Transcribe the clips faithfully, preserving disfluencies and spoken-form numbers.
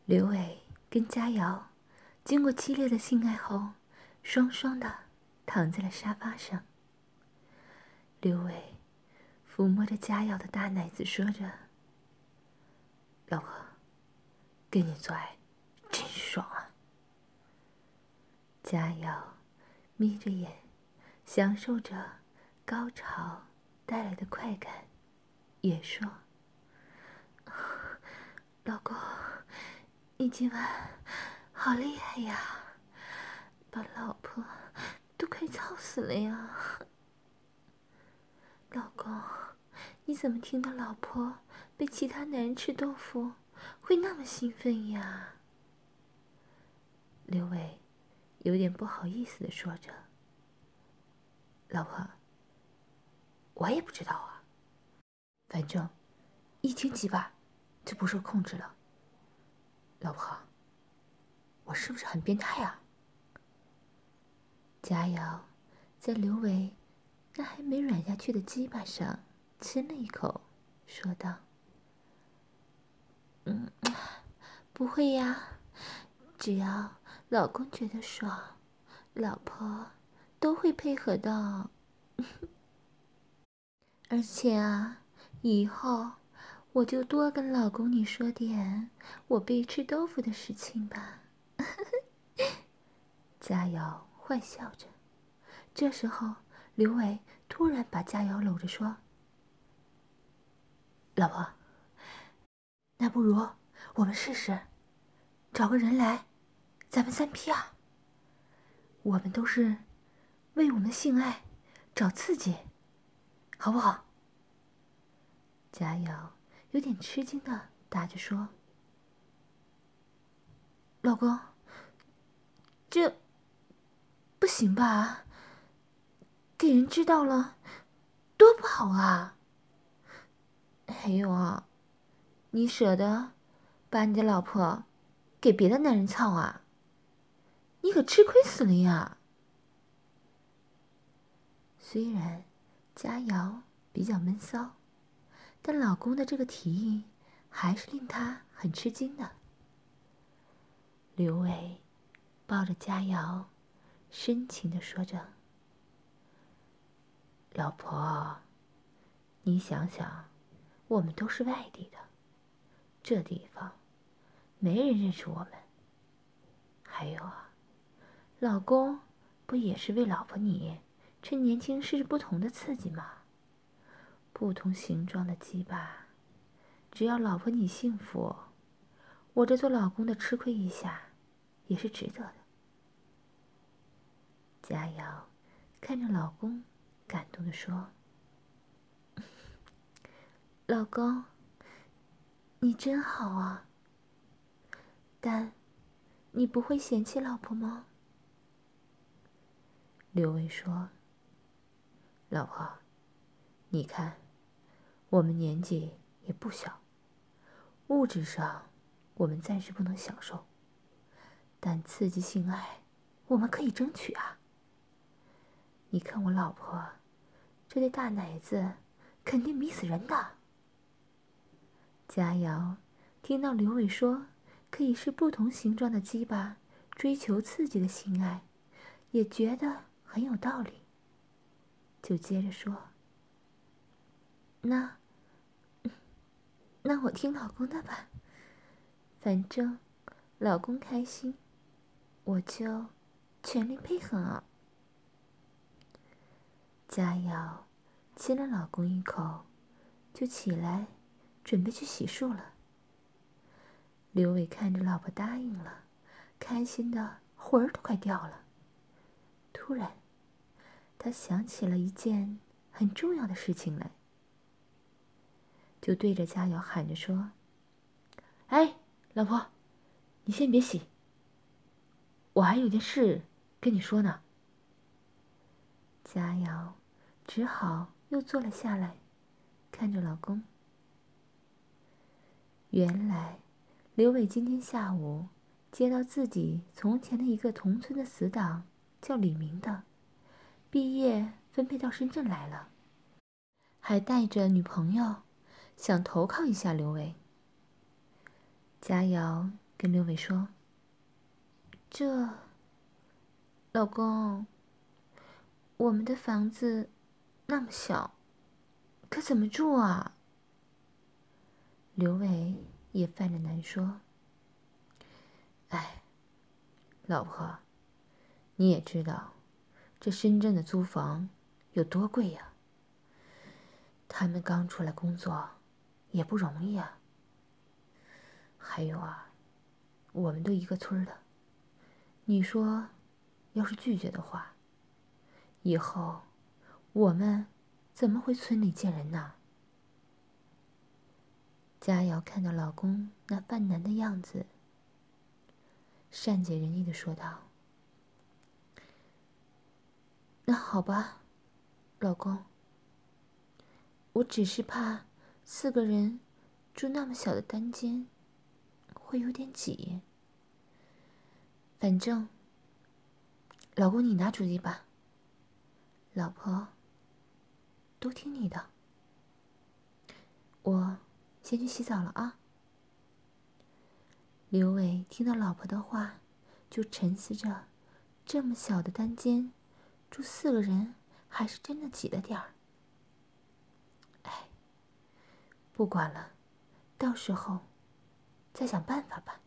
刘伟跟佳瑶经过激烈的性爱后，双双的躺在了沙发上。刘伟抚摸着佳瑶的大奶子，说着：“老婆，跟你做爱真爽啊。”佳瑶眯着眼，享受着高潮带来的快感，也说：“老公，你今晚好厉害呀，把老婆都快操死了呀。老公，你怎么听到老婆被其他男人吃豆腐会那么兴奋呀？”刘伟有点不好意思地说着：“老婆，我也不知道啊，反正一听鸡巴就不受控制了。老婆，我是不是很变态啊？”佳瑶在刘伟那还没软下去的鸡巴上亲了一口，说道：“嗯，不会呀，只要老公觉得爽，老婆都会配合的。而且啊，以后我就多跟老公你说点我被吃豆腐的事情吧。”佳瑶坏笑着。这时候，刘伟突然把佳瑶搂着说：“老婆，那不如我们试试，找个人来，咱们三 P 啊。我们都是为我们的性爱找刺激，好不好？”佳瑶有点吃惊的答着说：“老公，这不行吧？给人知道了，多不好啊！还有啊，你舍得把你的老婆给别的男人操啊？你可吃亏死了呀！”虽然佳瑶比较闷骚，但老公的这个提议还是令她很吃惊的。刘伟抱着佳瑶，深情地说着：“老婆，你想想，我们都是外地的，这地方没人认识我们。还有啊，老公不也是为老婆你趁年轻试试不同的刺激吗？不同形状的鸡巴，只要老婆你幸福，我这做老公的吃亏一下也是值得的。”佳瑶看着老公，感动地说：“老公，你真好啊。但你不会嫌弃老婆吗？”刘伟说：“老婆，你看，我们年纪也不小，物质上我们暂时不能享受，但刺激性爱我们可以争取啊。你看我老婆这对大奶子肯定迷死人的。”佳瑶听到刘伟说可以是不同形状的鸡巴追求刺激的性爱，也觉得很有道理，就接着说：“那那我听老公的吧，反正老公开心，我就全力配合啊。”佳瑶亲了老公一口，就起来准备去洗漱了。刘伟看着老婆答应了，开心的魂儿都快掉了。突然，他想起了一件很重要的事情来，就对着佳瑶喊着说：“哎，老婆，你先别洗，我还有件事跟你说呢。”佳瑶只好又坐了下来，看着老公。原来刘伟今天下午接到自己从前的一个同村的死党叫李明的毕业分配到深圳来了，还带着女朋友，想投靠一下刘伟。佳瑶跟刘伟说：“这，老公，我们的房子那么小，可怎么住啊？”刘伟也犯着难说：“哎，老婆，你也知道，这深圳的租房有多贵呀。他们刚出来工作，也不容易啊。还有啊，我们都一个村的，你说，要是拒绝的话，以后我们怎么回村里见人呢？”佳瑶看到老公那犯难的样子，善解人意的说道：“那好吧，老公，我只是怕四个人住那么小的单间会有点挤。反正，老公你拿主意吧，老婆都听你的。我先去洗澡了啊。”刘伟听到老婆的话，就沉思着，这么小的单间，住四个人还是真的挤了点儿。哎，不管了，到时候再想办法吧。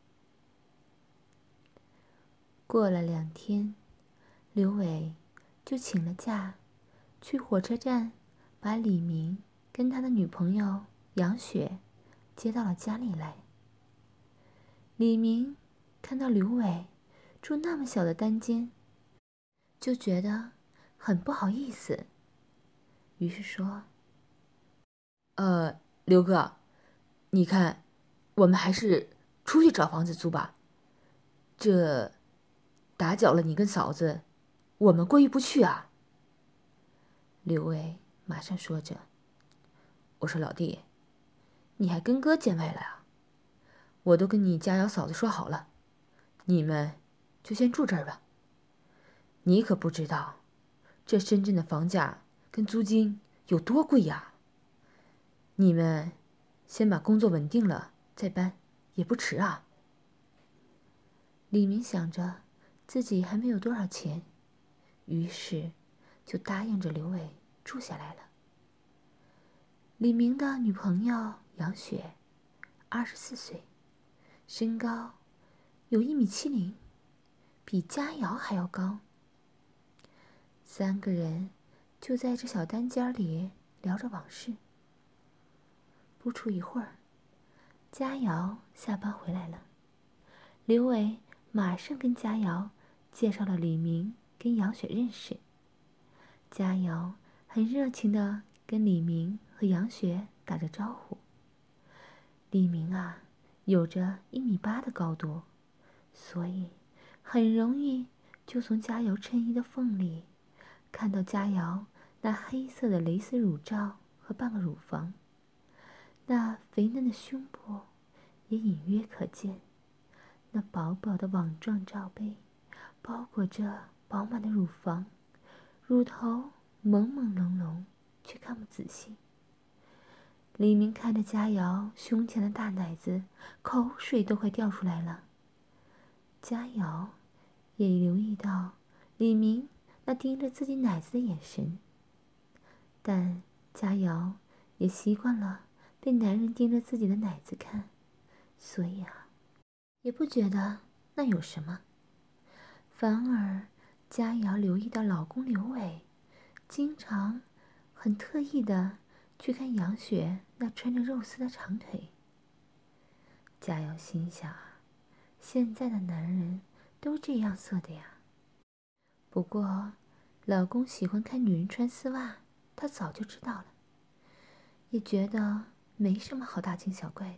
过了两天，刘伟就请了假，去火车站把李明跟他的女朋友杨雪接到了家里来。李明看到刘伟住那么小的单间，就觉得很不好意思，于是说：“ 呃，刘哥，你看，我们还是出去找房子租吧。这打搅了你跟嫂子，我们过意不去啊。” 刘伟马上说着：“ 我说老弟，你还跟哥见外了啊？我都跟你佳瑶嫂子说好了，你们就先住这儿吧。你可不知道，这深圳的房价跟租金有多贵呀。你们先把工作稳定了再搬也不迟啊。” 李明想着自己还没有多少钱，于是就答应着刘伟住下来了。李明的女朋友杨雪，二十四岁，身高有一米七零，比佳瑶还要高。三个人就在这小单间里聊着往事。不出一会儿，佳瑶下班回来了，刘伟马上跟佳瑶介绍了李明跟杨雪认识。佳瑶很热情的跟李明和杨雪打着招呼。李明啊，有着一米八的高度，所以很容易就从佳瑶衬衣的缝里看到佳瑶那黑色的蕾丝乳罩和半个乳房，那肥嫩的胸部也隐约可见，那薄薄的网状罩杯包裹着饱满的乳房，乳头朦朦胧胧，却看不仔细。李明看着佳瑶胸前的大奶子，口水都快掉出来了。佳瑶也留意到李明那盯着自己奶子的眼神，但佳瑶也习惯了被男人盯着自己的奶子看，所以啊，也不觉得那有什么。反而佳瑶留意到老公刘伟经常很特意的去看杨雪那穿着肉丝的长腿。佳瑶心想，现在的男人都这样色的呀。不过老公喜欢看女人穿丝袜，她早就知道了，也觉得没什么好大惊小怪的。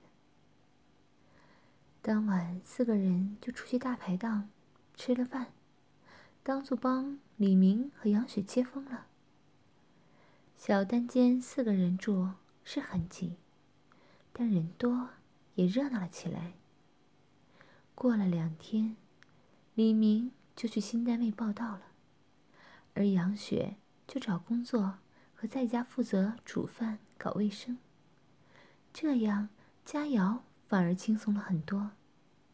当晚四个人就出去大排档吃了饭，当作帮李明和杨雪接风了。小单间四个人住是很挤，但人多也热闹了起来。过了两天，李明就去新单位报到了，而杨雪就找工作和在家负责煮饭搞卫生。这样佳瑶反而轻松了很多。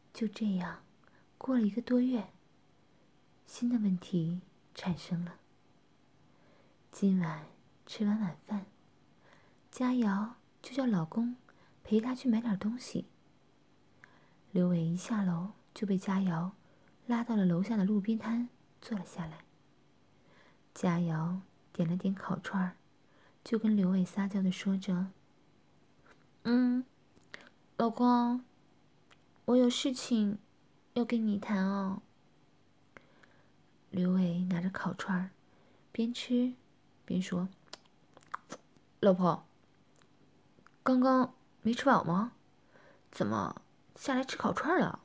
就这样，过了一个多月，新的问题产生了。今晚吃完晚饭，佳瑶就叫老公陪她去买点东西。刘伟一下楼就被佳瑶拉到了楼下的路边摊坐了下来。佳瑶点了点烤串儿，就跟刘伟撒娇的说着：“嗯，老公，我有事情要跟你谈哦。”刘伟拿着烤串儿，边吃边说：“老婆，刚刚没吃饱吗？怎么下来吃烤串了？”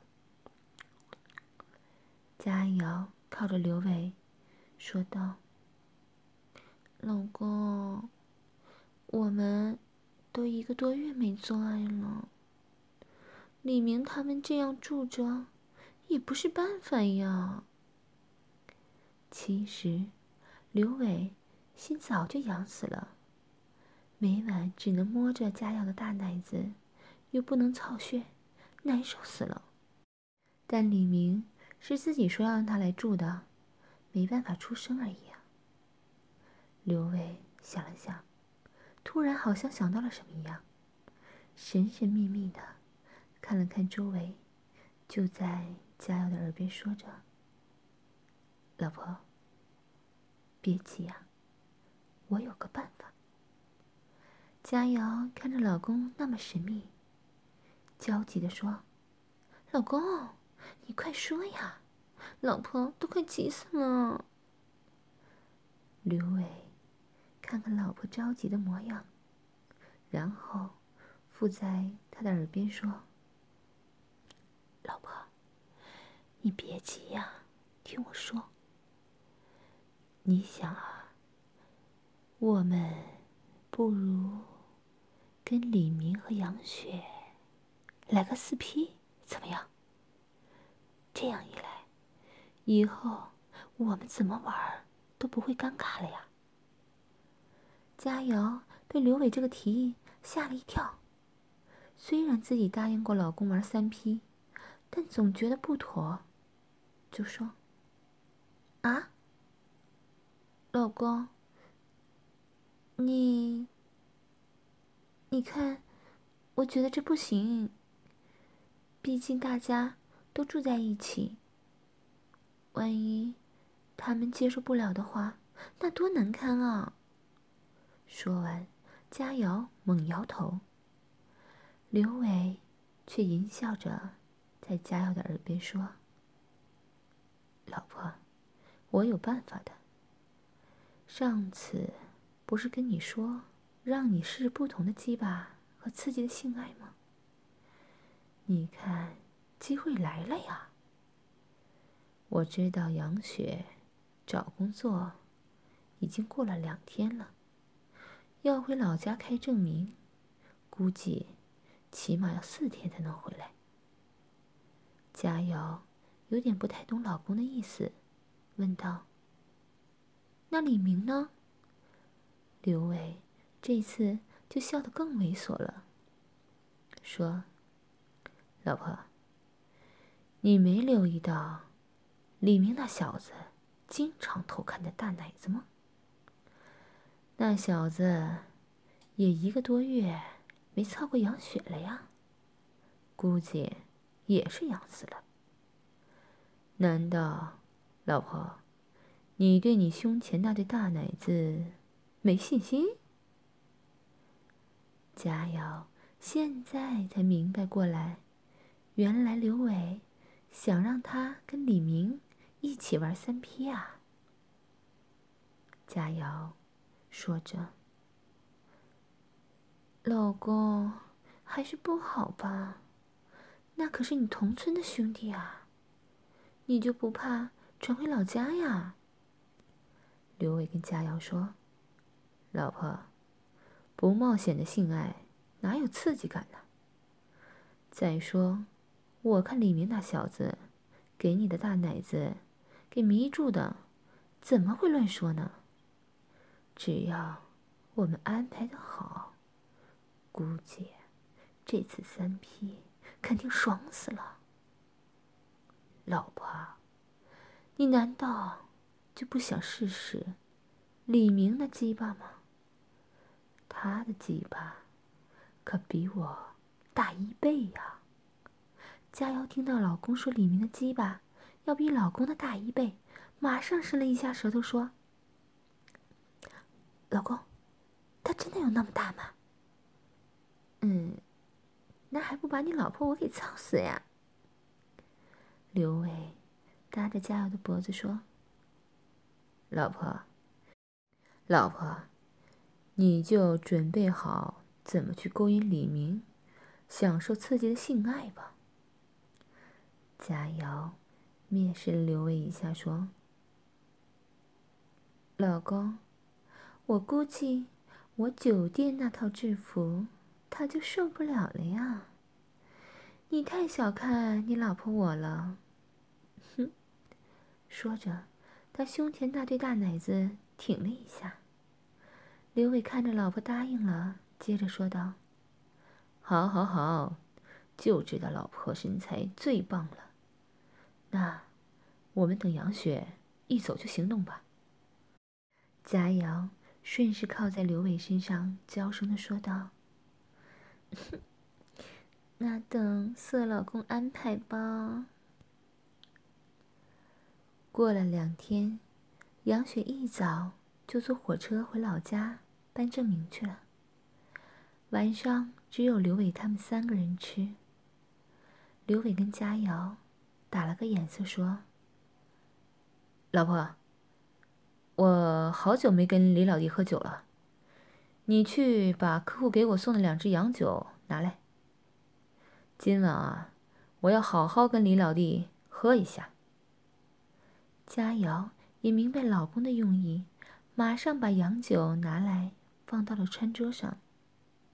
佳瑶靠着刘伟说道：“老公，我们都一个多月没做爱了，李明他们这样住着也不是办法呀。”其实刘伟心早就痒死了，每晚只能摸着佳瑶的大奶子，又不能操穴，难受死了。但李明是自己说要让他来住的，没办法出声而已啊。刘伟想了想，突然好像想到了什么一样，神神秘秘的看了看周围，就在佳瑶的耳边说着：“老婆，别急啊，我有个办法。”佳瑶看着老公那么神秘，焦急地说：“老公，你快说呀，老婆都快急死了。”刘伟看看老婆着急的模样，然后附在她的耳边说：“老婆，你别急呀，听我说。你想啊，我们不如跟李明和杨雪来个四 P 怎么样？这样一来，以后我们怎么玩都不会尴尬了呀。”佳瑶被刘伟这个提议吓了一跳，虽然自己答应过老公玩三 P， 但总觉得不妥，就说：“啊，老公，你……你看，我觉得这不行，毕竟大家都住在一起，万一他们接受不了的话，那多难堪啊。”说完，佳瑶猛摇头，刘伟却淫笑着在佳瑶的耳边说：“老婆，我有办法的。上次不是跟你说让你试不同的鸡巴和刺激的性爱吗？你看，机会来了呀。我知道杨雪找工作已经过了两天了，要回老家开证明，估计起码要四天才能回来。”佳瑶有点不太懂老公的意思，问道：“那李明呢？”刘伟这次就笑得更猥琐了，说：“老婆，你没留意到李明那小子经常偷看的大奶子吗？那小子也一个多月没操过杨雪了呀，估计也是痒死了。难道，老婆，你对你胸前那对大奶子没信心？”佳瑶现在才明白过来，原来刘伟想让她跟李明一起玩三 P 啊。佳瑶说着：“老公，还是不好吧？那可是你同村的兄弟啊，你就不怕传回老家呀？”刘伟跟佳瑶说：“老婆，不冒险的性爱哪有刺激感呢？再说，我看李明那小子给你的大奶子给迷住的，怎么会乱说呢？只要我们安排的好，估计这次三 P 肯定爽死了。” 老婆，你难道就不想试试李明那鸡巴吗？他的鸡巴可比我大一倍呀！佳瑶听到老公说李明的鸡巴要比老公的大一倍，马上伸了一下舌头说：“老公，他真的有那么大吗？”“嗯，那还不把你老婆我给操死呀？”刘伟搭着佳瑶的脖子说：“老婆，老婆，你就准备好怎么去勾引李明，享受刺激的性爱吧。”佳瑶蔑视了刘伟一下说：“老公，我估计我酒店那套制服他就受不了了呀。你太小看你老婆我了。”哼，说着，他胸前那对大奶子挺了一下。刘伟看着老婆答应了，接着说道：“好好好，就知道老婆身材最棒了。那我们等杨雪一走就行动吧。”佳瑶顺势靠在刘伟身上，娇声的说道：“那等色老公安排吧。”过了两天，杨雪一早就坐火车回老家办证明去了。晚上只有刘伟他们三个人吃。刘伟跟佳瑶打了个眼色说：“老婆，我好久没跟李老弟喝酒了，你去把客户给我送的两支洋酒拿来。今晚啊，我要好好跟李老弟喝一下。”佳瑶也明白老公的用意，马上把洋酒拿来放到了餐桌上。